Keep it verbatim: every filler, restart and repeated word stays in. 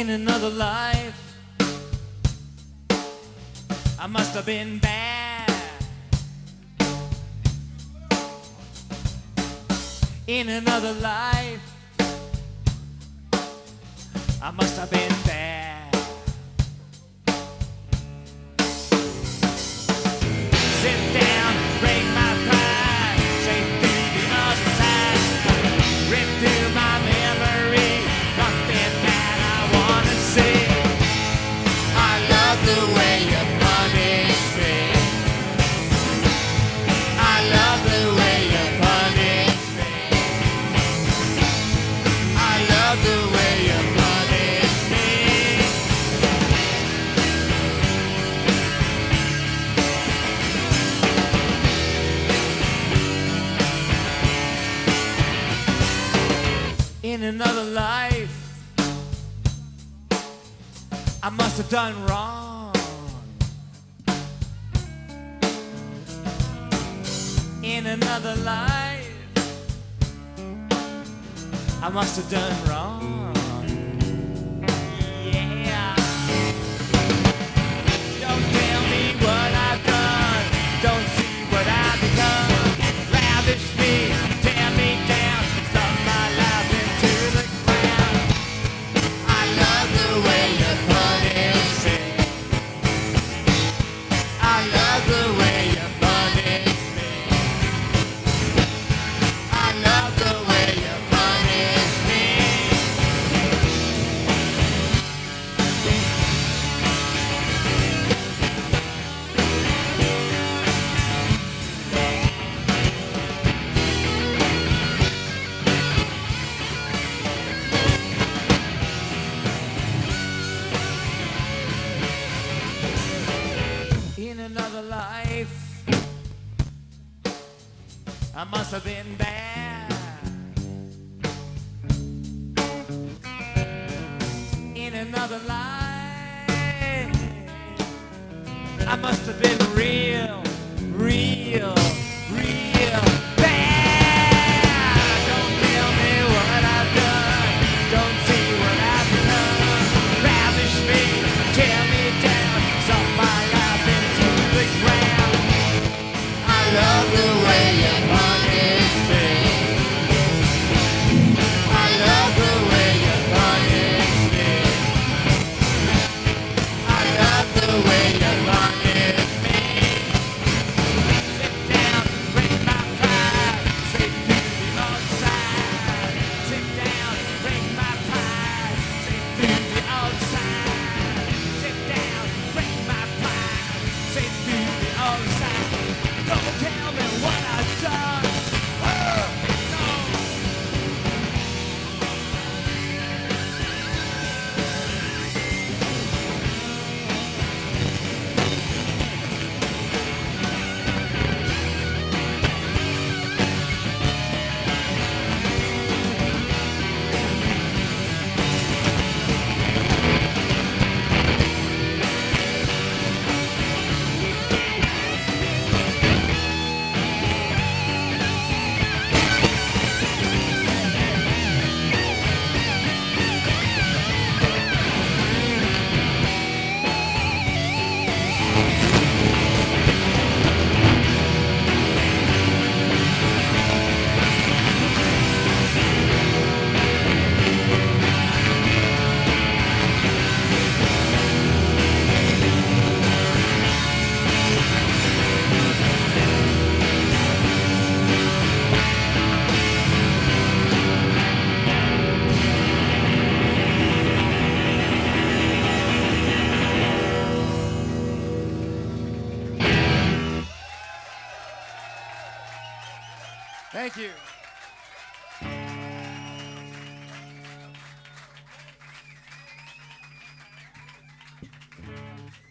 In another life, I must have been bad. In another life, I must have been bad. Sit down, break my pride, shake through the other side, rip through my memory, nothing that I wanna see. I love the way you punish me. I love the way you punish me. I love the way you punish me. In another life, I must have done wrong. In another life, I must have done wrong. Yeah. Don't tell me what I've done. Don't see what I've become. Lavish me, tear me down, suck my life into the ground. I love the way you punish me. I love the way you punish me. I love the way you punish me. In another life, I must have been bad. In another life, I must have been real, real, real bad. Don't tell me what I've done. Don't see what I've become. Ravish me, tear me down, suck my life into the ground. I love the way you punish me. I love the way you punish me. I love the way you punish me. Sit down, break my pride, straight through the outside. Sit down, break my pride, straight through the outside. Sit down, break my pride, straight through the outside. Don't tell me what I've done. Oh, no. Thank you.